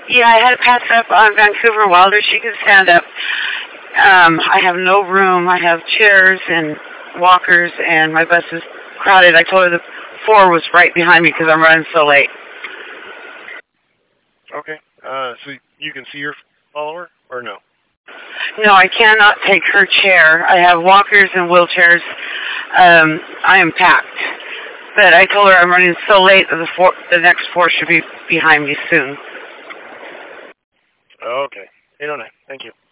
Yeah, I had to pass up on Vancouver Wilder. She can stand up. I have no room. I have chairs and walkers, and my bus is crowded. I told her the 4 was right behind me because I'm running so late. Okay. So you can see your follower, or no? No, I cannot take her chair. I have walkers and wheelchairs. I am packed. But I told her I'm running so late that the next 4 should be behind me soon. Okay. 809. Thank you.